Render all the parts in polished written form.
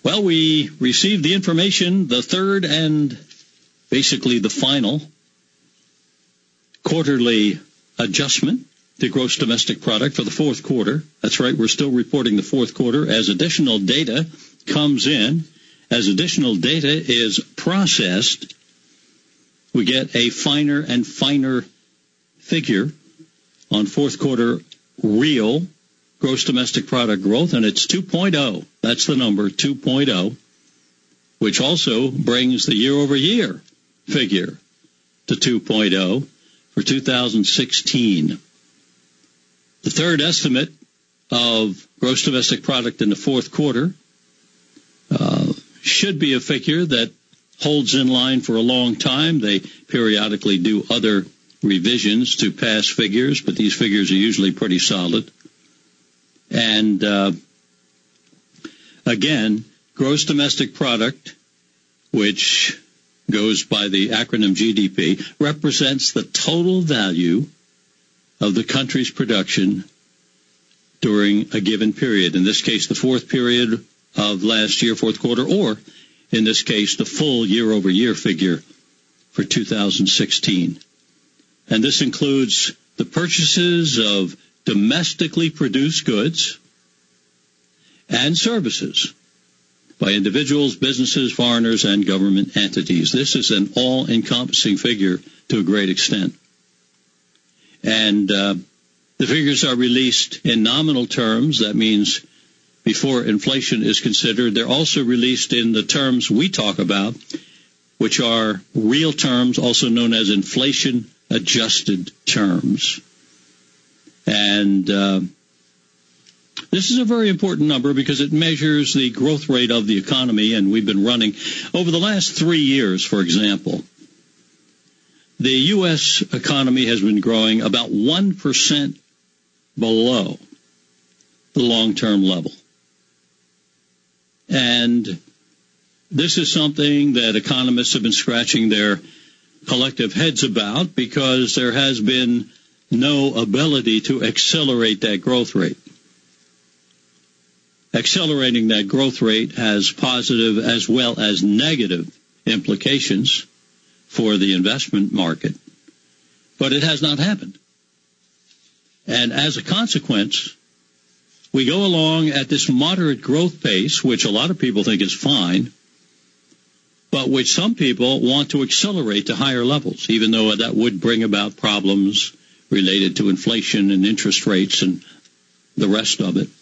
Well, we received the information, the third and basically the final quarterly adjustment to gross domestic product for the fourth quarter. That's right, we're still reporting the fourth quarter as additional data comes in. As additional data is processed, we get a finer and finer figure on fourth quarter real gross domestic product growth, and it's 2.0. That's the number, 2.0, which also brings the year-over-year figure to 2.0 for 2016. The third estimate of gross domestic product in the fourth quarter should be a figure that holds in line for a long time. They periodically do other revisions to past figures, but these figures are usually pretty solid. And again, gross domestic product, which goes by the acronym GDP, represents the total value of the country's production during a given period. In this case, the fourth period of last year, fourth quarter, or in this case, the full year-over-year figure for 2016. And this includes the purchases of domestically produced goods and services by individuals, businesses, foreigners, and government entities. This is an all-encompassing figure to a great extent. And the figures are released in nominal terms. That means before inflation is considered. They're also released in the terms we talk about, which are real terms, also known as inflation-adjusted terms. And this is a very important number because it measures the growth rate of the economy, and we've been running over the last 3 years, for example. The U.S. economy has been growing about 1% below the long-term level. And this is something that economists have been scratching their collective heads about because there has been no ability to accelerate that growth rate. Accelerating that growth rate has positive as well as negative implications for the investment market, but it has not happened. And as a consequence, we go along at this moderate growth pace, which a lot of people think is fine, but which some people want to accelerate to higher levels, even though that would bring about problems related to inflation and interest rates and the rest of it.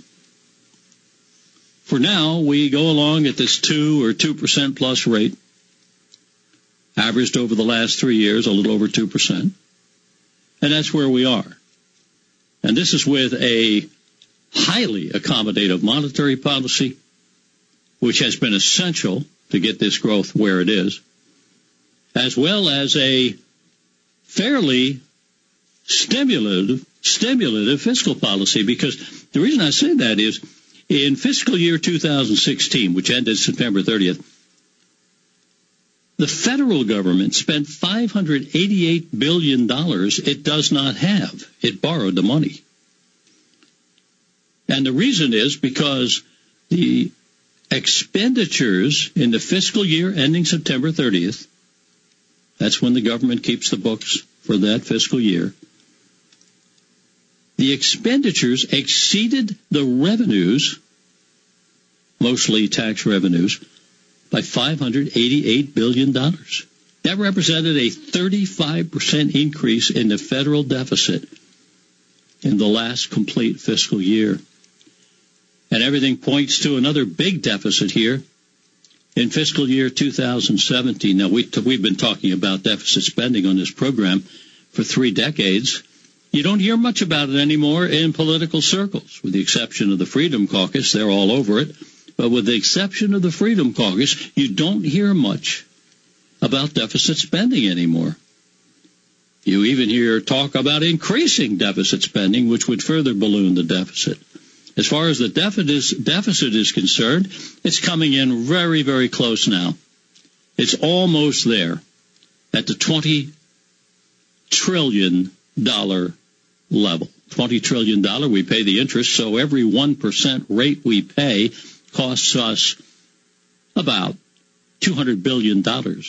For now, we go along at this 2 or 2% plus rate, averaged over the last 3 years, a little over 2%. And that's where we are. And this is with a highly accommodative monetary policy, which has been essential to get this growth where it is, as well as a fairly stimulative fiscal policy, because the reason I say that is in fiscal year 2016, which ended September 30th, the federal government spent $588 billion it does not have. It borrowed the money. And the reason is because the expenditures in the fiscal year ending September 30th, that's when the government keeps the books for that fiscal year, the expenditures exceeded the revenues, mostly tax revenues, by $588 billion. That represented a 35% increase in the federal deficit in the last complete fiscal year. And everything points to another big deficit here in fiscal year 2017. Now, we've been talking about deficit spending on this program for 3 decades. You don't hear much about it anymore in political circles, with the exception of the Freedom Caucus. They're all over it. But with the exception of the Freedom Caucus, you don't hear much about deficit spending anymore. You even hear talk about increasing deficit spending, which would further balloon the deficit. As far as the deficit is concerned, it's coming in very, very close now. It's almost there at the $20 trillion level. $20 trillion, we pay the interest, so every 1% rate we pay costs us about $200 billion.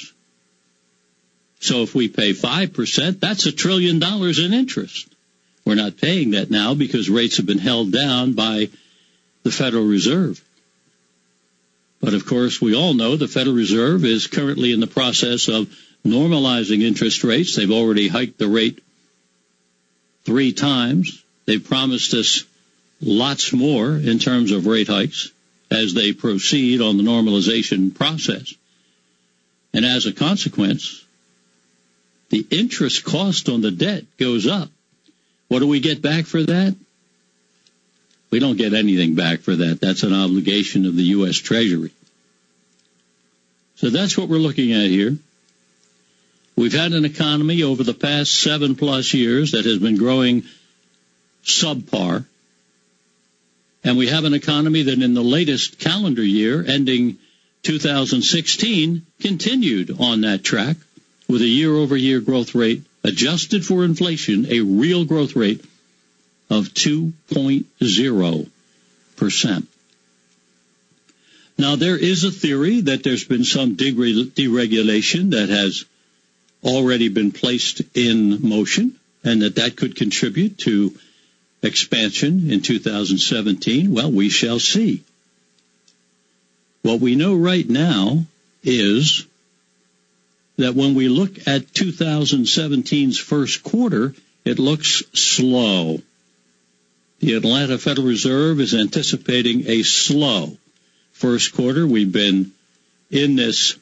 So if we pay 5%, that's $1 trillion in interest. We're not paying that now because rates have been held down by the Federal Reserve. But of course, we all know the Federal Reserve is currently in the process of normalizing interest rates. They've already hiked the rate 3 times. They've promised us lots more in terms of rate hikes as they proceed on the normalization process. And as a consequence, the interest cost on the debt goes up. What do we get back for that? We don't get anything back for that. That's an obligation of the U.S. Treasury. So that's what we're looking at here. We've had an economy over the past 7+ years that has been growing subpar. And we have an economy that in the latest calendar year, ending 2016, continued on that track with a year-over-year growth rate adjusted for inflation, a real growth rate of 2.0%. Now, there is a theory that there's been some deregulation that has already been placed in motion and that could contribute to expansion in 2017. Well, we shall see. What we know right now is that when we look at 2017's first quarter, it looks slow. The Atlanta Federal Reserve is anticipating a slow first quarter. We've been in this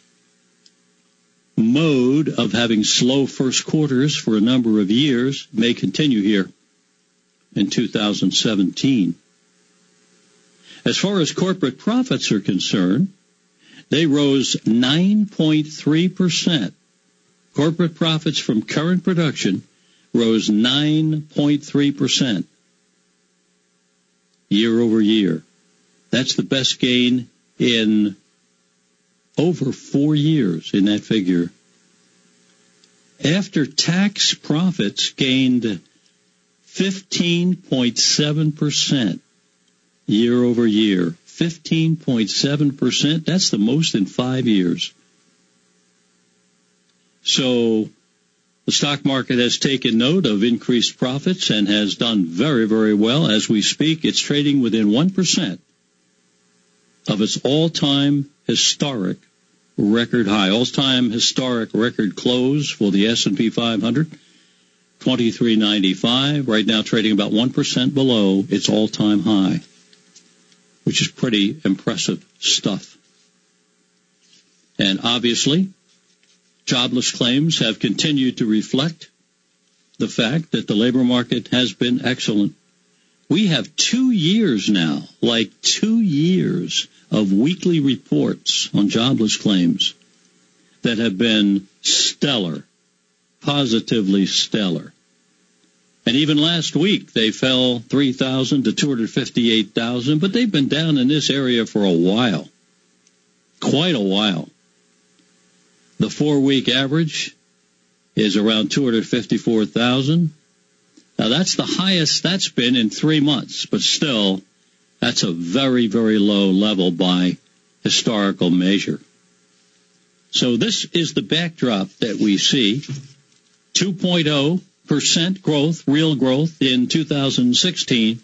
mode of having slow first quarters for a number of years. It may continue here in 2017. As far as corporate profits are concerned, they rose 9.3%. Corporate profits from current production rose 9.3% year over year. That's the best gain in over 4 years in that figure. After-tax profits gained 15.7% year over year. 15.7%. That's the most in 5 years. So the stock market has taken note of increased profits and has done very, very well. As we speak, it's trading within 1% of its all-time historic record high. All-time historic record close for the S&P 500, 2395. Right now trading about 1% below its all-time high, which is pretty impressive stuff. And obviously, jobless claims have continued to reflect the fact that the labor market has been excellent. We have 2 years now, like 2 years of weekly reports on jobless claims that have been stellar, positively stellar. And even last week, they fell 3,000 to 258,000, but they've been down in this area for a while, quite a while. The 4-week average is around 254,000. Now, that's the highest that's been in 3 months, but still, that's a very, very low level by historical measure. So this is the backdrop that we see. 2.0% growth, real growth in 2016.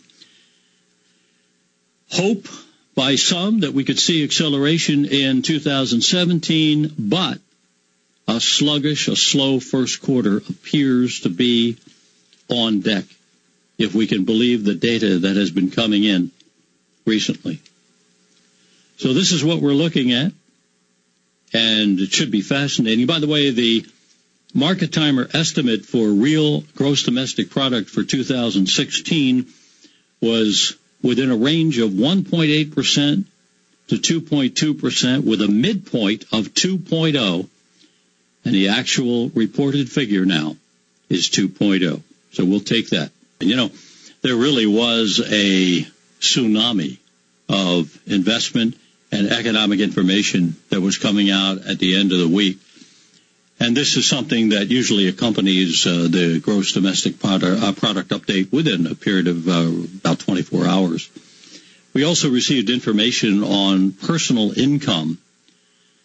Hope by some that we could see acceleration in 2017, but a sluggish, a slow first quarter appears to be on deck, if we can believe the data that has been coming in recently. So this is what we're looking at, and it should be fascinating. By the way, the Market Timer estimate for real gross domestic product for 2016 was within a range of 1.8% to 2.2%, with a midpoint of 2.0, and the actual reported figure now is 2.0. So we'll take that. And, you know, there really was a tsunami of investment and economic information that was coming out at the end of the week. And this is something that usually accompanies the gross domestic product update within a period of about 24 hours. We also received information on personal income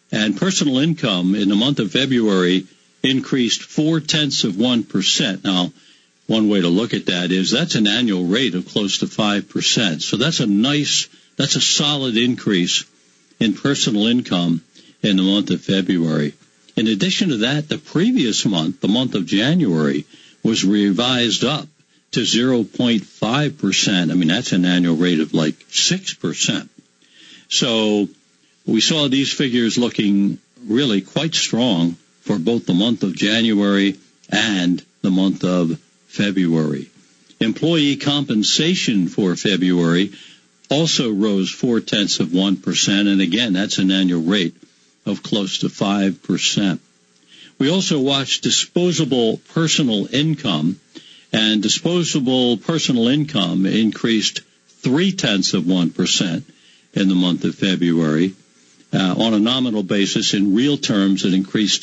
And personal income in the month of February increased 0.4%. Now, one way to look at that is that's an annual rate of close to 5%. So that's a solid increase in personal income in the month of February. In addition to that, the previous month, the month of January, was revised up to 0.5%. I mean, that's an annual rate of like 6%. So we saw these figures looking really quite strong for both the month of January and the month of February. Employee compensation for February also rose 0.4%, and again, that's an annual rate of close to 5%. We also watched disposable personal income, and disposable personal income increased 0.3% in the month of February. On a nominal basis, in real terms, it increased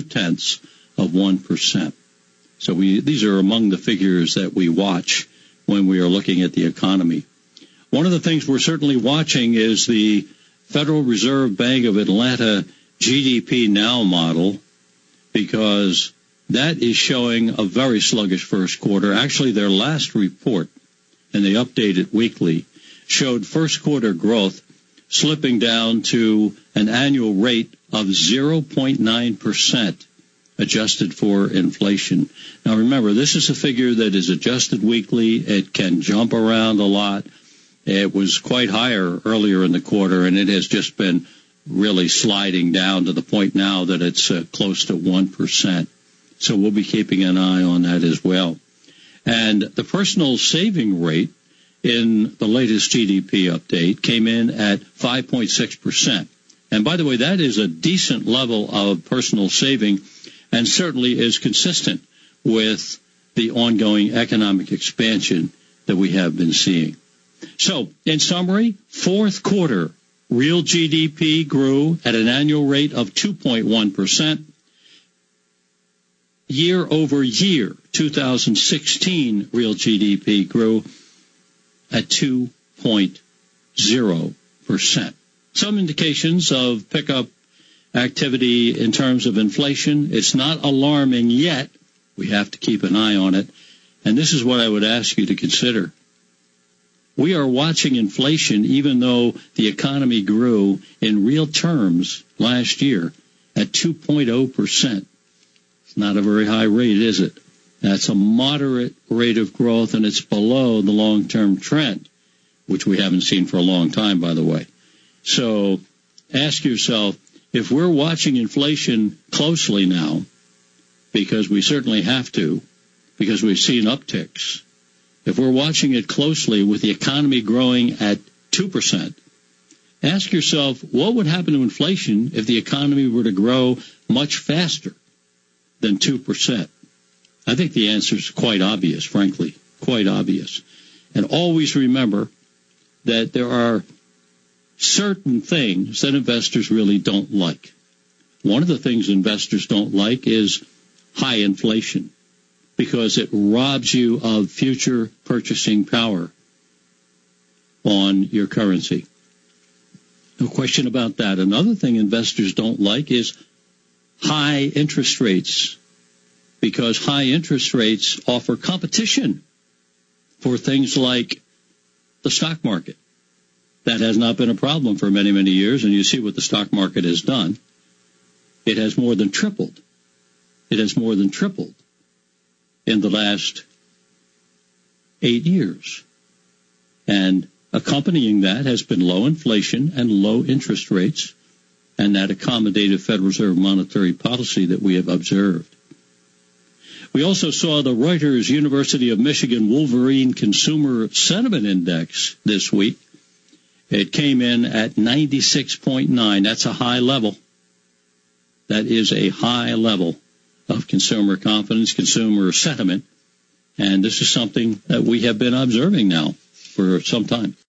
0.2%. So these are among the figures that we watch when we are looking at the economy. One of the things we're certainly watching is the Federal Reserve Bank of Atlanta GDP Now model, because that is showing a very sluggish first quarter. Actually, their last report, and they update it weekly, showed first quarter growth slipping down to an annual rate of 0.9%, adjusted for inflation. Now remember, this is a figure that is adjusted weekly. It can jump around a lot. It was quite higher earlier in the quarter, and it has just been really sliding down to the point now that it's close to 1%. So we'll be keeping an eye on that as well. And the personal saving rate in the latest GDP update came in at 5.6%. And by the way, that is a decent level of personal saving and certainly is consistent with the ongoing economic expansion that we have been seeing. So, in summary, fourth quarter real GDP grew at an annual rate of 2.1%. Year over year, 2016 real GDP grew at 2.0%. Some indications of pickup activity in terms of inflation. It's not alarming yet. We have to keep an eye on it. And this is what I would ask you to consider. We are watching inflation even though the economy grew in real terms last year at 2.0%. It's not a very high rate, is it? That's a moderate rate of growth, and it's below the long-term trend, which we haven't seen for a long time, by the way. So ask yourself, if we're watching inflation closely now, because we certainly have to, because we've seen upticks, if we're watching it closely with the economy growing at 2%, ask yourself, what would happen to inflation if the economy were to grow much faster than 2%? I think the answer is quite obvious, frankly, quite obvious. And always remember that there are certain things that investors really don't like. One of the things investors don't like is high inflation, because it robs you of future purchasing power on your currency. No question about that. Another thing investors don't like is high interest rates, because high interest rates offer competition for things like the stock market. That has not been a problem for many, many years, and you see what the stock market has done. It has more than tripled. It has more than tripled in the last 8 years. And accompanying that has been low inflation and low interest rates, and that accommodative Federal Reserve monetary policy that we have observed. We also saw the Reuters University of Michigan Wolverine Consumer Sentiment Index this week. It came in at 96.9. That's a high level. That is a high level of consumer confidence, consumer sentiment. And this is something that we have been observing now for some time.